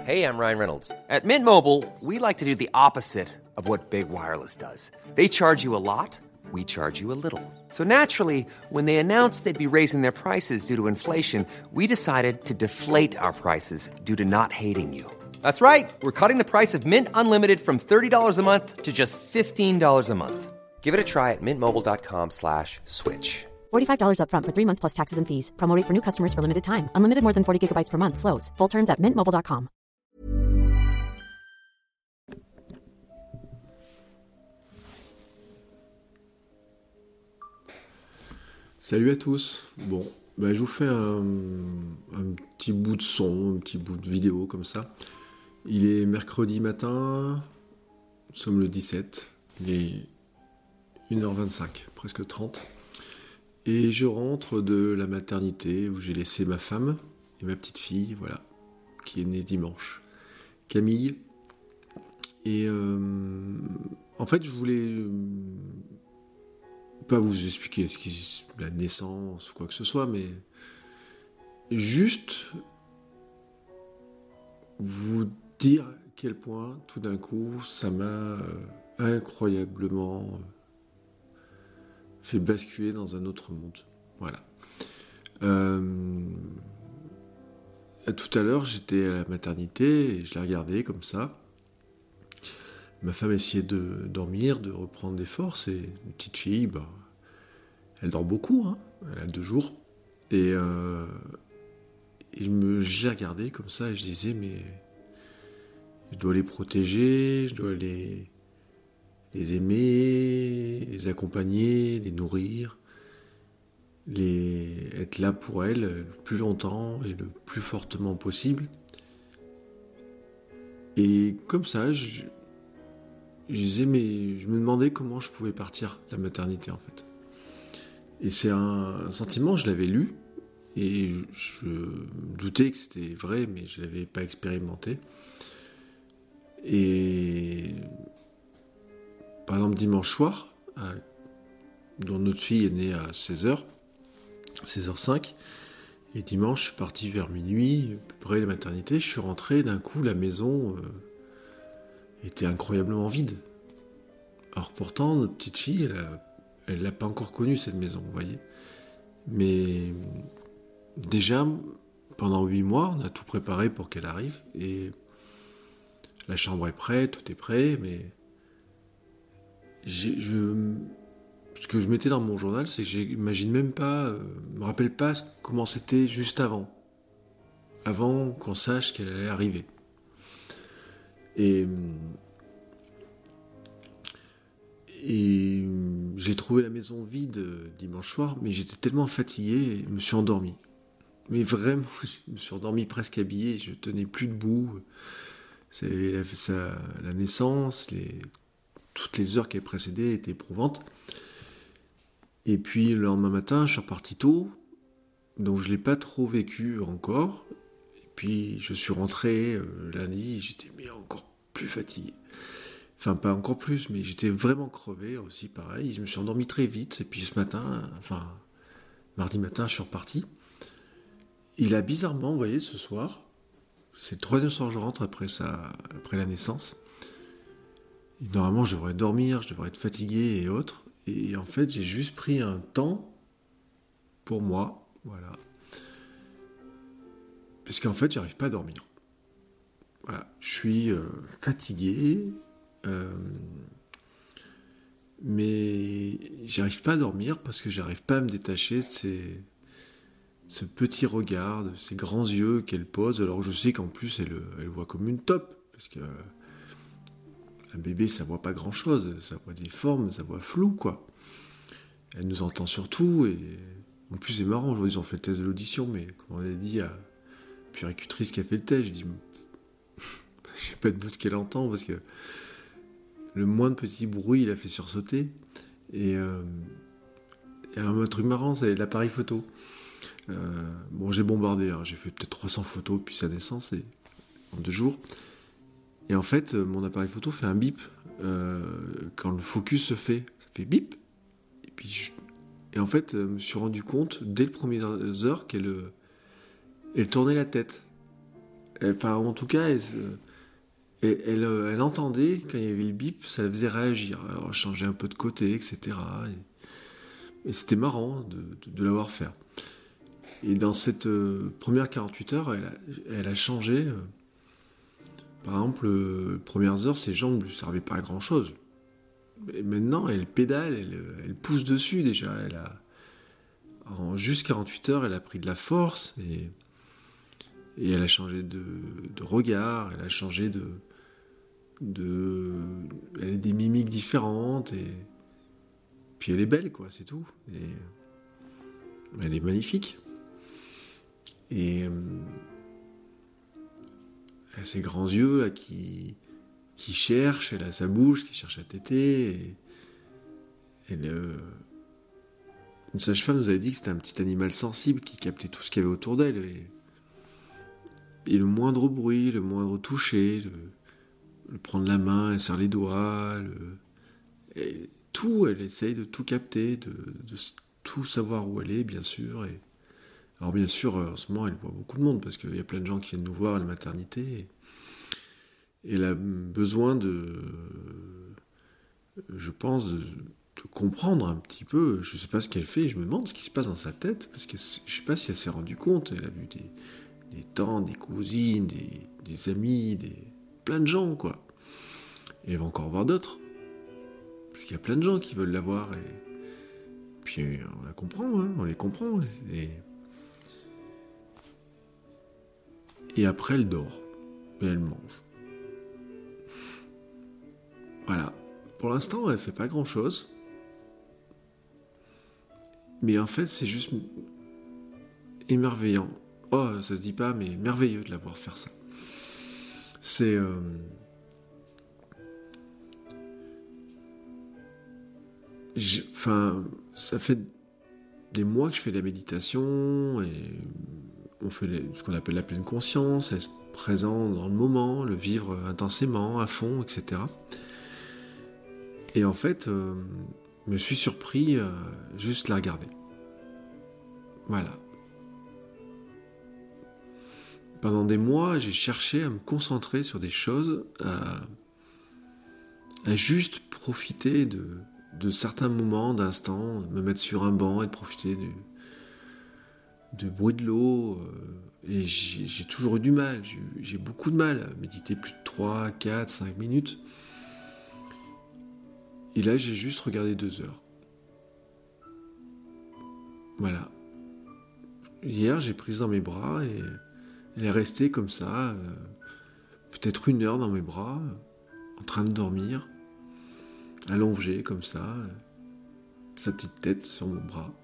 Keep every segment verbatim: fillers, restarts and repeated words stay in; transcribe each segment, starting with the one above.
Hey, I'm Ryan Reynolds. At Mint Mobile, we like to do the opposite of what Big Wireless does. They charge you a lot, we charge you a little. So naturally, when they announced they'd be raising their prices due to inflation, we decided to deflate our prices due to not hating you. That's right. We're cutting the price of Mint Unlimited from thirty dollars a month to just fifteen dollars a month. Give it a try at mintmobile.com slash switch. forty-five dollars up front for three months plus taxes and fees. Promo rate for new customers for limited time. Unlimited more than forty gigabytes per month. Slows full terms at mint mobile dot com. Salut à tous. Bon, bah, je vous fais un, un petit bout de son, un petit bout de vidéo comme ça. Il est mercredi matin, nous sommes le dix-sept, il est une heure vingt-cinq, presque trente. Et je rentre de la maternité où j'ai laissé ma femme et ma petite fille, voilà, qui est née dimanche, Camille. Et euh, en fait, je voulais euh, pas vous expliquer ce qui, la naissance ou quoi que ce soit, mais juste vous dire à quel point, tout d'un coup, ça m'a euh, incroyablement euh, fait basculer dans un autre monde. Voilà. Euh, tout à l'heure, j'étais à la maternité et je la regardais comme ça. Ma femme essayait de dormir, de reprendre des forces, et une petite fille, bah, elle dort beaucoup, hein, elle a deux jours. Et, euh, et je me, j'ai regardé comme ça et je disais, mais je dois les protéger, je dois les, les aimer, les accompagner, les nourrir, les, être là pour elles le plus longtemps et le plus fortement possible. Et comme ça, je, je disais, mais je me demandais comment je pouvais partir de la maternité, en fait. Et c'est un, un sentiment, je l'avais lu, et je, je doutais que c'était vrai, mais je ne l'avais pas expérimenté. Et par exemple, dimanche soir, à, dont notre fille est née à seize heures, seize heures cinq, et dimanche, je suis parti vers minuit, à peu près de la maternité, je suis rentré, d'un coup, la maison euh, était incroyablement vide. Alors pourtant, notre petite fille, elle a, elle l'a pas encore connue, cette maison, vous voyez. Mais déjà, pendant huit mois, on a tout préparé pour qu'elle arrive, et la chambre est prête, tout est prêt, mais j'ai, je, ce que je mettais dans mon journal, c'est que j'imagine même pas, euh, je me rappelle pas comment c'était juste avant, avant qu'on sache qu'elle allait arriver. Et Et j'ai trouvé la maison vide dimanche soir, mais j'étais tellement fatigué, et je me suis endormi. Mais vraiment, je me suis endormi presque habillé, je tenais plus debout. C'est la, ça, la naissance, les, toutes les heures qui avaient précédé étaient éprouvantes. Et puis le lendemain matin, je suis reparti tôt, donc je ne l'ai pas trop vécu encore. Et puis je suis rentré euh, lundi, j'étais mais encore plus fatigué. Enfin, pas encore plus, mais j'étais vraiment crevé aussi, pareil. Je me suis endormi très vite, et puis ce matin, enfin, mardi matin, je suis reparti. Il a bizarrement, vous voyez, ce soir, c'est le troisième soir que je rentre après, ça, après la naissance. Et normalement, je devrais dormir, je devrais être fatigué et autres. Et en fait, j'ai juste pris un temps pour moi, voilà. Parce qu'en fait, j'arrive pas à dormir. Voilà, je suis euh, fatigué. Euh, mais j'arrive pas à dormir parce que j'arrive pas à me détacher de ces, ce petit regard, de ces grands yeux qu'elle pose, alors je sais qu'en plus elle, elle voit comme une taupe, parce que un bébé ça voit pas grand chose, ça voit des formes, ça voit flou quoi. Elle nous entend surtout, et en plus c'est marrant, aujourd'hui ils ont fait le test de l'audition, mais comme on a dit à la puéricultrice qui a fait le test, je dis j'ai pas de doute qu'elle entend, parce que le moindre petit bruit, il a fait sursauter. Et euh, il y a un truc marrant, c'est l'appareil photo. Euh, bon, j'ai bombardé, hein, j'ai fait peut-être trois cents photos depuis sa naissance, et, en deux jours. Et en fait, mon appareil photo fait un bip. Euh, quand le focus se fait, ça fait bip. Et, puis je, et en fait, je me suis rendu compte, dès les premières heures, qu'elle elle tournait la tête. enfin, en tout cas, elle, elle, elle, elle entendait quand il y avait le bip, ça la faisait réagir. Alors, elle changeait un peu de côté, et cetera. Et, et c'était marrant de, de, de la voir faire. Et dans cette euh, première quarante-huit heures, elle a, elle a changé. Euh, par exemple, euh, les premières heures, ses jambes ne lui servaient pas à grand-chose. Et maintenant, elle pédale, elle, elle pousse dessus déjà. Elle a, en juste quarante-huit heures, elle a pris de la force et, et elle a changé de, de regard, elle a changé de, de... Elle a des mimiques différentes et puis elle est belle, quoi, c'est tout. Et elle est magnifique. Et euh, elle a ses grands yeux là qui, qui cherchent, elle a sa bouche qui cherche à téter. Et elle, euh, une sage-femme nous avait dit que c'était un petit animal sensible qui captait tout ce qu'il y avait autour d'elle. Et, et le moindre bruit, le moindre toucher, le, le prendre la main, elle serre les doigts, le, et tout, elle essaye de tout capter, de, de tout savoir où elle est, bien sûr. Et, alors bien sûr, en ce moment, elle voit beaucoup de monde, parce qu'il y a plein de gens qui viennent nous voir à la maternité. Et, et elle a besoin de, je pense, de, de comprendre un petit peu. Je ne sais pas ce qu'elle fait, je me demande ce qui se passe dans sa tête, parce que je ne sais pas si elle s'est rendue compte. Elle a vu des, des tantes, des cousines, des, des amis, des, plein de gens, quoi. Et elle va encore voir d'autres. Parce qu'il y a plein de gens qui veulent la voir. Et puis on la comprend, hein, on les comprend. Et... Et après, elle dort. Et elle mange. Voilà. Pour l'instant, elle fait pas grand-chose. Mais en fait, c'est juste émerveillant. Oh, ça se dit pas, mais merveilleux de la voir faire ça. C'est... Euh... Enfin, ça fait des mois que je fais de la méditation et... On fait ce qu'on appelle la pleine conscience, être présent dans le moment, le vivre intensément, à fond, et cetera. Et en fait, euh, je me suis surpris à juste la regarder. Voilà. Pendant des mois, j'ai cherché à me concentrer sur des choses, à, à juste profiter de, de certains moments, d'instants, me mettre sur un banc et de profiter du... de bruit de l'eau, euh, et j'ai, j'ai toujours eu du mal, j'ai, j'ai beaucoup de mal à méditer plus de trois, quatre, cinq minutes. Et là, j'ai juste regardé deux heures. Voilà. Hier, j'ai prise dans mes bras et elle est restée comme ça, euh, peut-être une heure dans mes bras, euh, en train de dormir, allongée comme ça, euh, sa petite tête sur mon bras.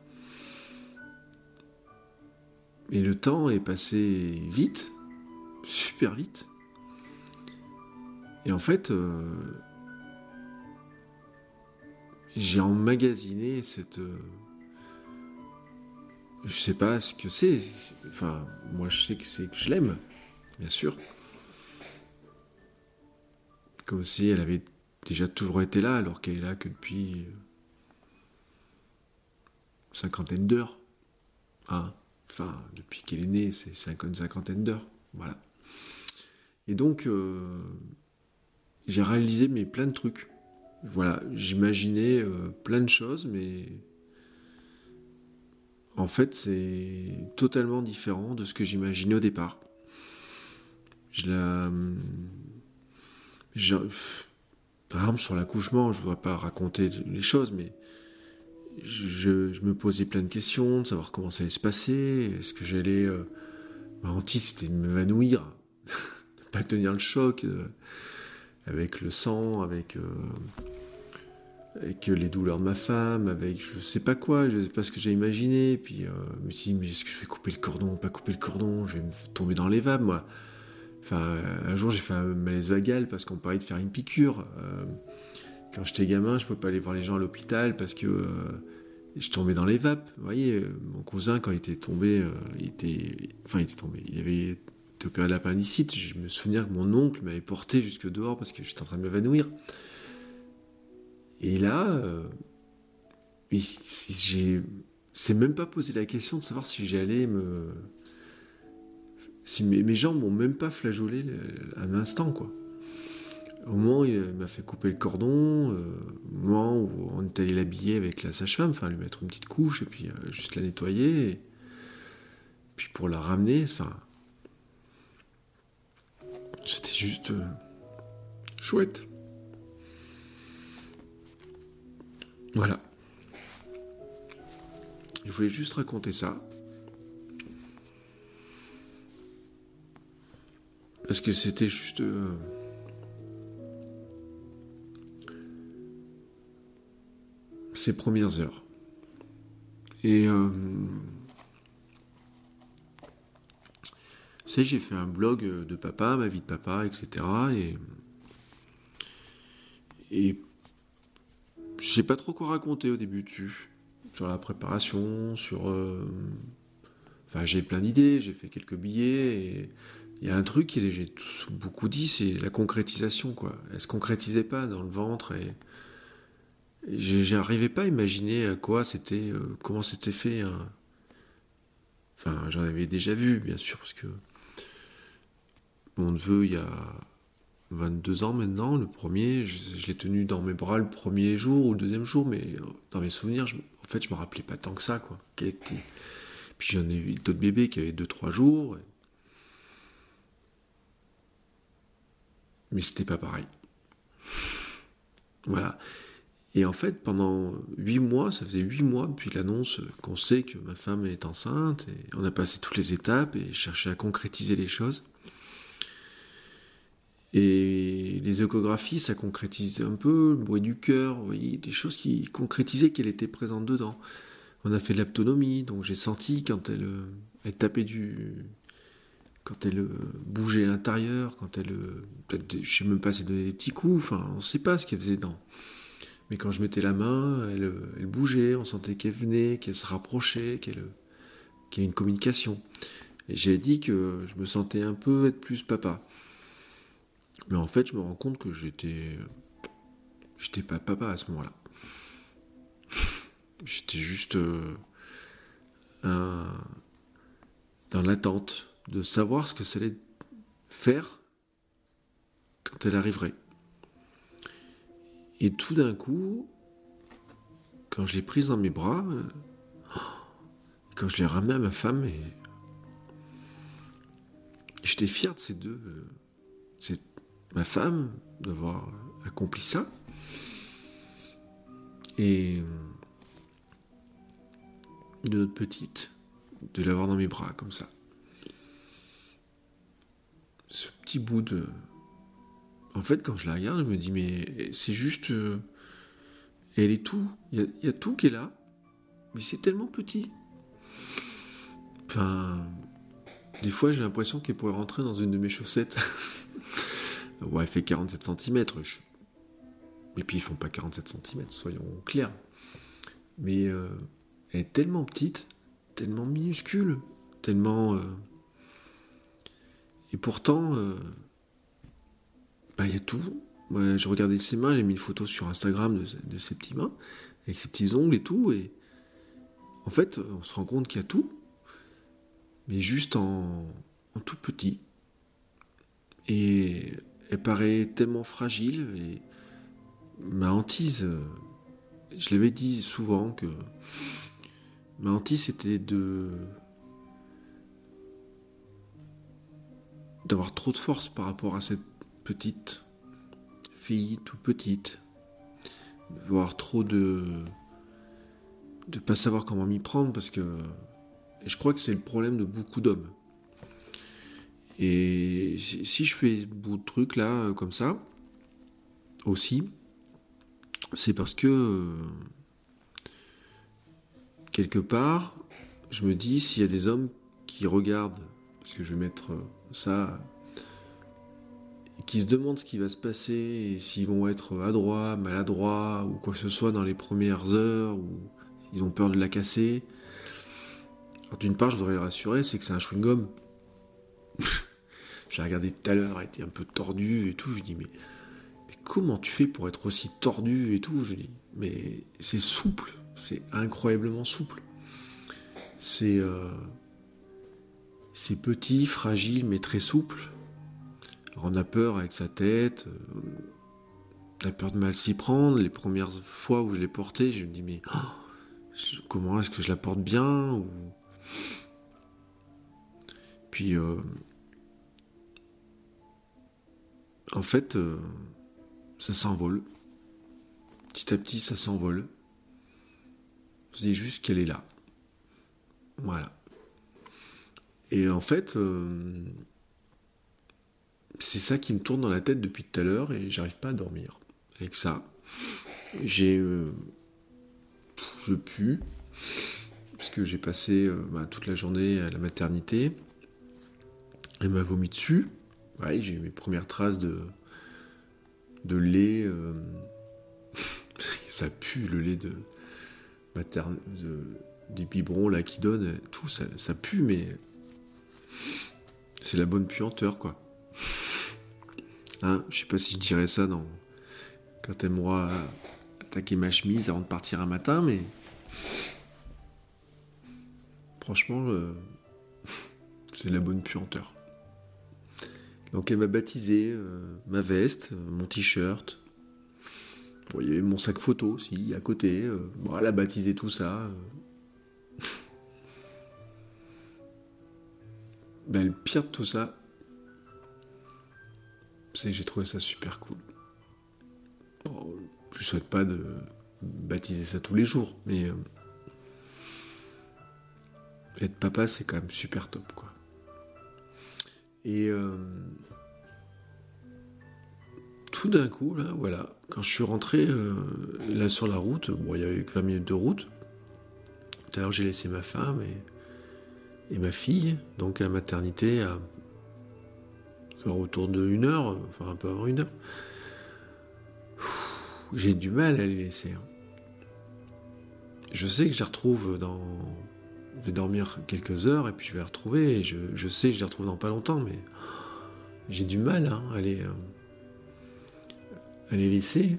Et le temps est passé vite, super vite. Et en fait, euh, j'ai emmagasiné cette... Euh, je sais pas ce que c'est. Enfin, moi je sais que c'est que je l'aime, bien sûr. Comme si elle avait déjà toujours été là, alors qu'elle est là que depuis... Euh, cinquantaine d'heures. Hein. Enfin, depuis qu'elle est née, c'est une cinquantaine d'heures. Voilà. Et donc, euh, j'ai réalisé mais plein de trucs. Voilà, j'imaginais euh, plein de choses, mais en fait, c'est totalement différent de ce que j'imaginais au départ. Je la... Je... Par exemple, sur l'accouchement, je ne voudrais pas raconter les choses, mais je, je me posais plein de questions, de savoir comment ça allait se passer, est-ce que j'allais... Euh... Ma hantise, c'était de m'évanouir, de ne pas tenir le choc, euh, avec le sang, avec... Euh... avec les douleurs de ma femme, avec je sais pas quoi, je sais pas ce que j'ai imaginé, puis euh, je me suis dit, mais est-ce que je vais couper le cordon, pas couper le cordon, je vais me tomber dans les vapes, moi. Enfin, un jour, j'ai fait un malaise vagal parce qu'on parlait de faire une piqûre. Euh, quand j'étais gamin, je pouvais pas aller voir les gens à l'hôpital parce que euh, je tombais dans les vapes. Vous voyez, mon cousin, quand il était tombé, euh, il était... Enfin, il était tombé, il avait été opéré de l'appendicite. Je me souviens que mon oncle m'avait porté jusque dehors parce que j'étais en train de m'évanouir. Et là, euh, j'ai, c'est même pas posé la question de savoir si j'allais me, si mes, mes jambes m'ont même pas flageolé un instant, quoi. Au moment où il m'a fait couper le cordon, euh, au moment où on est allé l'habiller avec la sage-femme, enfin lui mettre une petite couche et puis euh, juste la nettoyer, et puis pour la ramener, enfin, c'était juste euh, chouette. Voilà. Je voulais juste raconter ça. Parce que c'était juste... Euh, ses premières heures. Et... Euh, vous savez, j'ai fait un blog de papa, ma vie de papa, et cetera. Et... Et... Je sais pas trop quoi raconter au début dessus. Sur la préparation, sur... Euh, enfin, j'ai plein d'idées, j'ai fait quelques billets, et... Il y a un truc que j'ai beaucoup dit, c'est la concrétisation, quoi. Elle se concrétisait pas dans le ventre, et... J'arrivais pas à imaginer à quoi c'était, euh, comment c'était fait. Hein. Enfin, j'en avais déjà vu, bien sûr, parce que mon neveu, il y a vingt-deux ans maintenant, le premier, je, je l'ai tenu dans mes bras le premier jour ou le deuxième jour, mais dans mes souvenirs, je, en fait, je me rappelais pas tant que ça, quoi. Quel était... Puis j'en ai eu d'autres bébés qui avaient deux trois jours, et... mais c'était pas pareil. Voilà. Et en fait, pendant huit mois, ça faisait huit mois depuis l'annonce qu'on sait que ma femme est enceinte, et on a passé toutes les étapes et cherché à concrétiser les choses. Et les échographies, ça concrétisait un peu, le bruit du cœur, vous voyez, des choses qui concrétisaient qu'elle était présente dedans. On a fait de l'aptonomie, donc j'ai senti quand elle, elle tapait du... quand elle bougeait à l'intérieur, quand elle... peut-être, je sais même pas si elle donnait des petits coups, enfin, on sait pas ce qu'elle faisait dedans. Mais quand je mettais la main, elle, elle bougeait, on sentait qu'elle venait, qu'elle se rapprochait, qu'elle, qu'il y avait une communication. Et j'ai dit que je me sentais un peu être plus papa. Mais en fait, je me rends compte que j'étais... J'étais pas papa à ce moment-là. J'étais juste euh, un, dans l'attente de savoir ce que ça allait faire quand elle arriverait. Et tout d'un coup, quand je l'ai prise dans mes bras, euh, quand je l'ai ramenée à ma femme, et j'étais fier de ces deux. Euh, c'est ma femme d'avoir accompli ça. Et de notre petite, de l'avoir dans mes bras comme ça. Ce petit bout de... En fait, quand je la regarde, je me dis, mais c'est juste... Euh, elle est tout. Il y a, il y a tout qui est là, mais c'est tellement petit. Enfin... Des fois, j'ai l'impression qu'elle pourrait rentrer dans une de mes chaussettes. Ouais, elle fait quarante-sept centimètres. Je... Et puis, ils font pas quarante-sept centimètres, soyons clairs. Mais euh, elle est tellement petite, tellement minuscule, tellement... Euh... Et pourtant... Euh... Bah, il y a tout. Moi, je regardais ses mains, j'ai mis une photo sur Instagram de, de ses petites mains, avec ses petits ongles et tout, et en fait, on se rend compte qu'il y a tout, mais juste en, en tout petit. Et elle paraît tellement fragile, et ma hantise, je l'avais dit souvent que ma hantise c'était de d'avoir trop de force par rapport à cette petite fille toute petite, de voir trop de de pas savoir comment m'y prendre, parce que et je crois que c'est le problème de beaucoup d'hommes. Et si je fais ce bout de truc là comme ça aussi, c'est parce que euh, quelque part je me dis, s'il y a des hommes qui regardent, parce que je vais mettre ça, qui se demandent ce qui va se passer, et s'ils vont être adroits, maladroits, ou quoi que ce soit dans les premières heures, ou ils ont peur de la casser. Alors, d'une part, je voudrais le rassurer, c'est que c'est un chewing-gum. J'ai regardé tout à l'heure, elle était un peu tordue et tout, je lui dis, mais, mais comment tu fais pour être aussi tordu et tout? Je lui dis, mais c'est souple, c'est incroyablement souple. C'est... Euh, c'est petit, fragile, mais très souple. Alors on a peur avec sa tête, euh, on a peur de mal s'y prendre. Les premières fois où je l'ai porté, je me dis mais oh, je, comment est-ce que je la porte bien ou... Puis euh, en fait, euh, ça s'envole. Petit à petit, ça s'envole. Je dis juste qu'elle est là. Voilà. Et en fait, euh, c'est ça qui me tourne dans la tête depuis tout à l'heure et j'arrive pas à dormir. Avec ça, j'ai, euh, je pue parce que j'ai passé euh, bah, toute la journée à la maternité. Elle m'a vomi dessus. Ouais, j'ai eu mes premières traces de de lait. Euh, ça pue le lait de materne, de, des biberons là qui donnent. Tout ça, ça pue, mais c'est la bonne puanteur quoi. Hein, je sais pas si je dirais ça dans quand elle m'aura attaqué ma chemise avant de partir un matin, mais franchement, euh, c'est la bonne puanteur. Donc elle m'a baptisé euh, ma veste, euh, mon t-shirt. Bon, il y avait mon sac photo aussi à côté. Euh, bon, elle a baptisé tout ça. Euh. Ben, le pire de tout ça, c'est que j'ai trouvé ça super cool. Bon, je souhaite pas de baptiser ça tous les jours, mais euh, être papa, c'est quand même super top, quoi. Et euh, tout d'un coup, là, voilà, quand je suis rentré euh, là sur la route, bon, il y avait que vingt minutes de route. Tout à l'heure, j'ai laissé ma femme et, et ma fille, donc à la maternité, à autour de une heure, enfin un peu avant une heure. J'ai du mal à les laisser. Hein. Je sais que je les retrouve dans... Je vais dormir quelques heures et puis je vais les retrouver. Et je, je sais que je les retrouve dans pas longtemps, mais j'ai du mal hein, à, les, euh, à les laisser.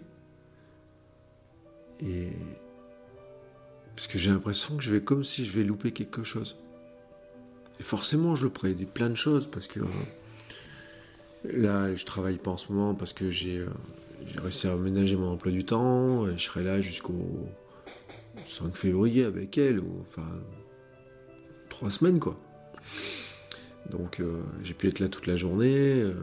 Et... Parce que j'ai l'impression que je vais comme si je vais louper quelque chose. Et forcément, je louperai plein de choses parce que... Euh, là, je travaille pas en ce moment parce que j'ai... Euh, J'ai réussi à aménager mon emploi du temps, et je serai là jusqu'au cinq février avec elle, ou enfin trois semaines quoi. Donc euh, j'ai pu être là toute la journée, euh,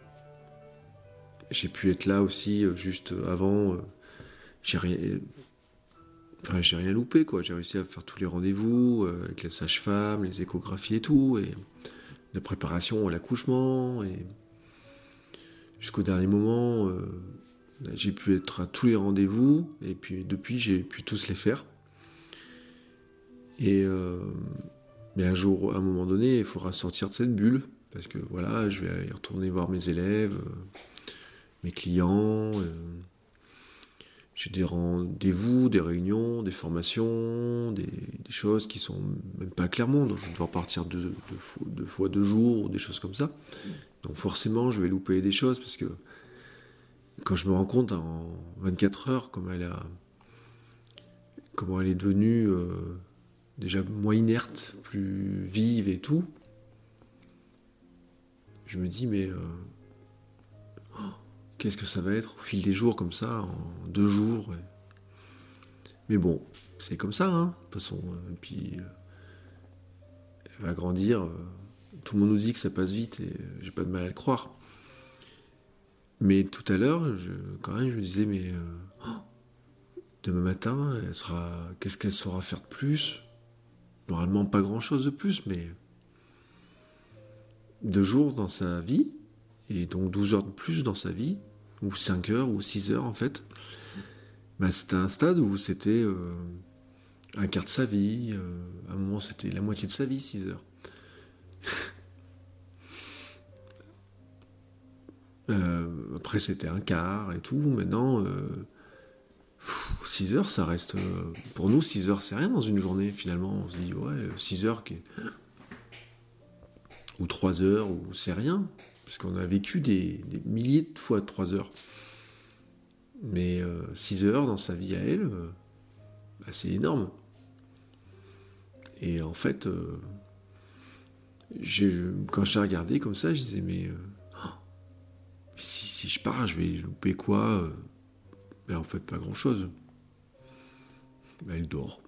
j'ai pu être là aussi euh, juste avant, euh, j'ai rien, enfin j'ai rien loupé quoi. J'ai réussi à faire tous les rendez-vous euh, avec la sage-femme, les échographies et tout, et la préparation à l'accouchement, et jusqu'au dernier moment. Euh, J'ai pu être à tous les rendez-vous, et puis depuis, j'ai pu tous les faire. Et euh, mais un jour, à un moment donné, il faudra sortir de cette bulle, parce que voilà, je vais aller retourner voir mes élèves, euh, mes clients. Euh, j'ai des rendez-vous, des réunions, des formations, des, des choses qui sont même pas à Clermont, donc je vais devoir partir deux, deux, fois, deux fois deux jours, ou des choses comme ça. Donc forcément, je vais louper des choses, parce que quand je me rends compte en vingt-quatre heures comment elle a, comment elle est devenue euh, déjà moins inerte, plus vive et tout, je me dis mais euh, oh, qu'est-ce que ça va être au fil des jours comme ça, en deux jours. Et... Mais bon, c'est comme ça, hein, de toute façon. Et puis euh, elle va grandir. Euh, tout le monde nous dit que ça passe vite et euh, j'ai pas de mal à le croire. Mais tout à l'heure, je, quand même, je me disais, mais euh, oh, demain matin, elle sera, qu'est-ce qu'elle saura faire de plus ? Normalement, pas grand-chose de plus, mais deux jours dans sa vie, et donc douze heures de plus dans sa vie, ou cinq heures, ou six heures en fait. Bah, c'était un stade où c'était euh, un quart de sa vie, euh, à un moment c'était la moitié de sa vie, six heures. Euh, après c'était un quart et tout, maintenant euh, six heures ça reste, euh, pour nous six heures c'est rien dans une journée finalement, on se dit ouais six heures qui est... ou trois heures, ou c'est rien, parce qu'on a vécu des, des milliers de fois trois heures, mais euh, six heures dans sa vie à elle, euh, bah, c'est énorme. Et en fait euh, j'ai, quand j'ai regardé comme ça, je disais, mais euh, oh, si, si je pars, je vais louper quoi euh, ben, en fait, pas grand-chose. Ben, elle dort.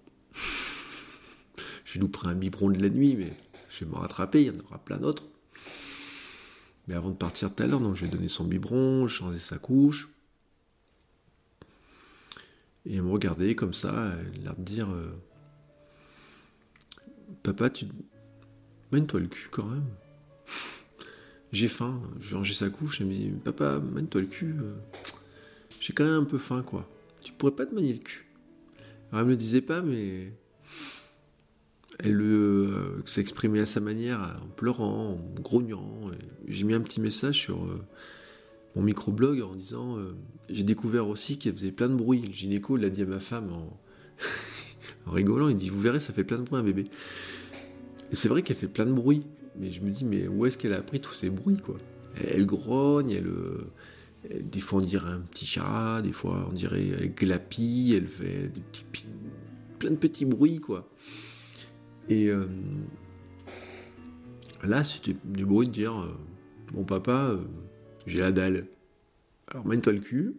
Je louperai un biberon de la nuit, mais je vais me rattraper, il y en aura plein d'autres. Mais avant de partir tout à l'heure, donc je vais donner son biberon, changer sa couche. Et elle me regardait comme ça, elle a l'air de dire euh, Papa, tu... mène-toi le cul quand même. J'ai faim, je vais ranger sa couche, elle me dit Papa, mène-toi le cul. Euh, j'ai quand même un peu faim, quoi. Tu pourrais pas te manier le cul. Alors elle me le disait pas, mais... Elle euh, s'exprimait à sa manière, en pleurant, en grognant. Et j'ai mis un petit message sur euh, mon microblog en disant euh, j'ai découvert aussi qu'elle faisait plein de bruit. Le gynéco l'a dit à ma femme en, en rigolant. Il dit vous verrez, ça fait plein de bruit un bébé. Et c'est vrai qu'elle fait plein de bruit. Mais je me dis mais où est-ce qu'elle a appris tous ces bruits quoi ? Elle, elle grogne, elle, elle, des fois on dirait un petit chat, des fois on dirait elle glapit, elle fait des petits, plein de petits bruits quoi. Et euh, là, c'était du bruit de dire euh, mon papa, euh, j'ai la dalle. Alors, mène-toi le cul.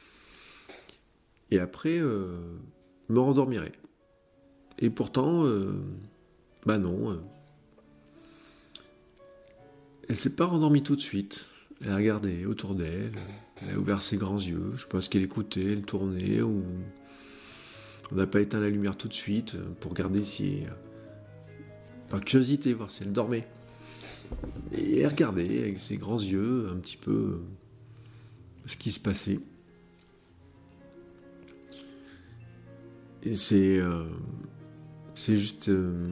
Et après, euh, me rendormirai. Et pourtant, euh, bah non. Euh, elle s'est pas rendormie tout de suite. Elle a regardé autour d'elle. Elle a ouvert ses grands yeux. Je pense qu'elle écoutait, elle tournait. Ou on n'a pas éteint la lumière tout de suite pour regarder si... par curiosité, voir si elle dormait. Et elle regardait avec ses grands yeux un petit peu ce qui se passait. Et c'est euh, c'est juste euh,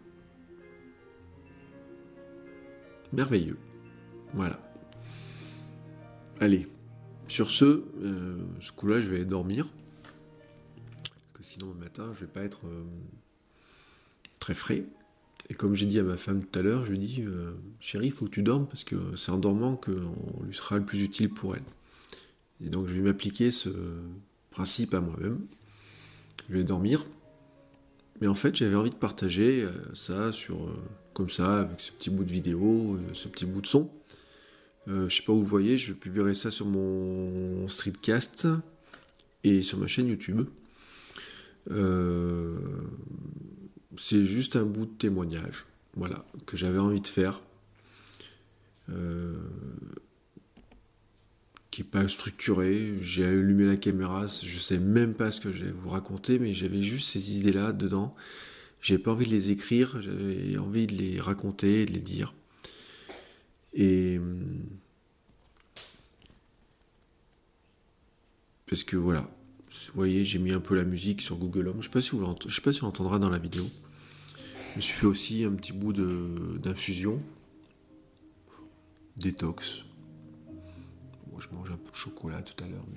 merveilleux. Voilà. Allez, sur ce, euh, ce coup-là, je vais dormir. Parce que sinon, le matin, je vais pas être euh, très frais. Et comme j'ai dit à ma femme tout à l'heure, je lui dis euh, chérie, il faut que tu dormes parce que c'est en dormant qu'on lui sera le plus utile pour elle. Et donc je vais m'appliquer ce principe à moi-même. Je vais dormir. Mais en fait, j'avais envie de partager euh, ça sur euh, comme ça, avec ce petit bout de vidéo, euh, ce petit bout de son. Euh, je sais pas où vous voyez, je publierai ça sur mon streetcast et sur ma chaîne YouTube. Euh... C'est juste un bout de témoignage, voilà, que j'avais envie de faire, euh, qui n'est pas structuré. J'ai allumé la caméra, je sais même pas ce que je vais vous raconter, mais j'avais juste ces idées-là dedans. J'ai pas envie de les écrire, j'avais envie de les raconter, de les dire. Et parce que voilà, vous voyez, j'ai mis un peu la musique sur Google Home. Je sais pas si vous l'ent... je sais pas si on l'entendra dans la vidéo. Je me suis fait aussi un petit bout de, d'infusion. Détox. Bon, je mange un peu de chocolat tout à l'heure,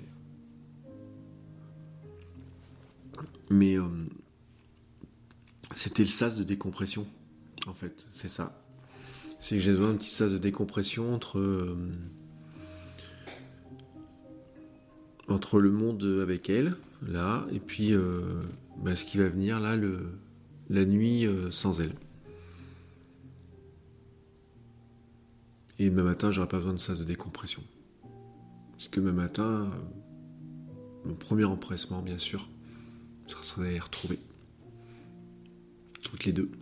mais... Mais... Euh, c'était le sas de décompression, en fait. C'est ça. C'est que j'ai besoin d'un petit sas de décompression entre... Euh, entre le monde avec elle, là, et puis euh, bah, ce qui va venir, là, le... la nuit euh, sans elle. Et demain matin, j'aurai pas besoin de sas de décompression. Parce que demain matin, euh, mon premier empressement, bien sûr, ça sera d'aller les retrouver. Toutes les deux.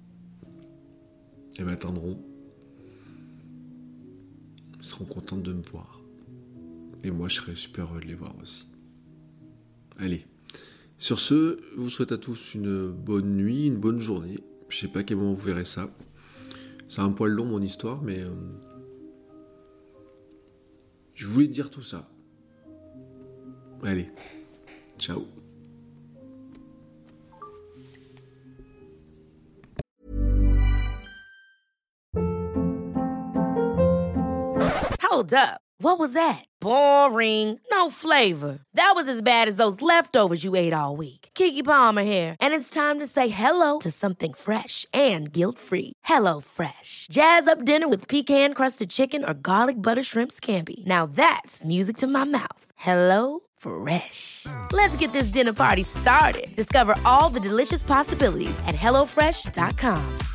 Elles m'attendront. Elles seront contentes de me voir. Et moi, je serai super heureux de les voir aussi. Allez. Sur ce, je vous souhaite à tous une bonne nuit, une bonne journée. Je sais pas à quel moment vous verrez ça. C'est un poil long mon histoire, mais euh, je voulais te dire tout ça. Allez, ciao. Hold up. What was that? Boring. No flavor. That was as bad as those leftovers you ate all week. Keke Palmer here, and it's time to say hello to something fresh and guilt-free. Hello Fresh. Jazz up dinner with pecan-crusted chicken or garlic butter shrimp scampi. Now that's music to my mouth. Hello Fresh. Let's get this dinner party started. Discover all the delicious possibilities at hello fresh dot com.